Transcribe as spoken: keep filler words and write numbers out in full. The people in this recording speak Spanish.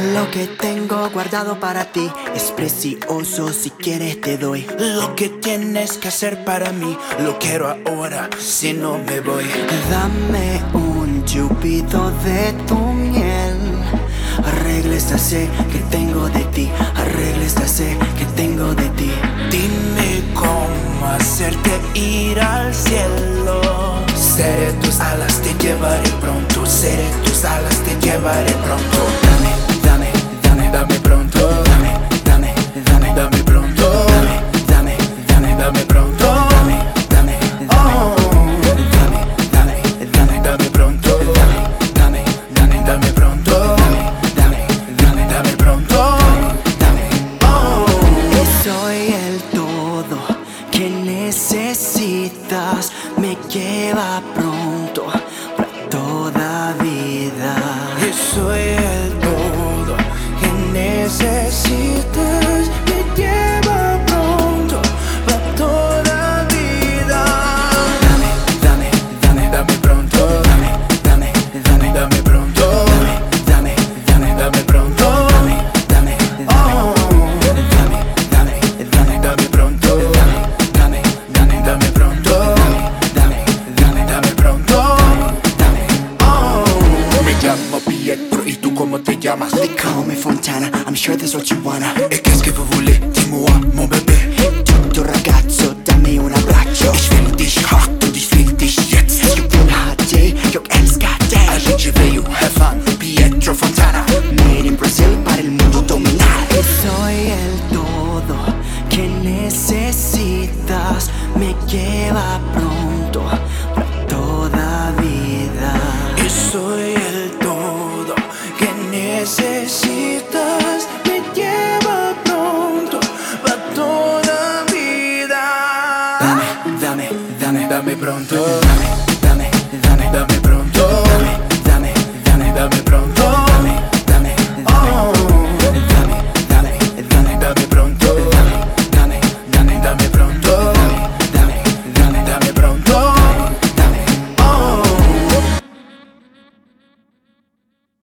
Lo que tengo guardado para ti es precioso, si quieres te doy. Lo que tienes que hacer para mí lo quiero ahora, si no me voy. Dame un chupito de tu miel, arregla esta sed que tengo de ti, arregla esta sed que tengo de ti. Dime cómo hacerte ir al cielo. Seré tus alas, te llevaré pronto. Seré tus alas, te llevaré pronto. Dame, dame, dame, Dame pronto. dame, dame, dame, Dame pronto. dame, dame, dame, Dame pronto. dame, dame, Oh. dame, dame, dame, Dame pronto. dame, dame, dame, Dame pronto. dame, dame, dame, Dame pronto. dame. Oh. Y soy el todo que necesitas, me lleva pronto para toda vida. Yo soy el todo que necesitas, me lleva pronto para toda vida. Dame, dame, dame, Dame pronto. dame, dame, dame, Dame pronto. dame, dame, dame, Dame pronto. dame, dame, Oh. dame, dame, dame, Dame pronto. dame, dame, dame, Dame pronto. dame, dame, Dame pronto. dame. Oh. Me llamo Pietro y tú cómo te llamas? They call me Fontana, I'm sure that's what you wanna. E qu'est-ce que vous voulez? Dis-moi, mon bébé. Tutto ragazzo, dammi un abbraccio. Ich will dich hart und ich will dich jetzt. Jag vill ha dig, jag älskar dig. Allí veio, have fun, Pietro Fontana. Made in Brazil para el mundo dominar. Soy el todo que necesitas, me lleva pronto para toda vida. Y soy el todo que necesitas, me lleva pronto para toda vida. Dame, dame, dame, Dame pronto. dame, dame, dame, Dame pronto.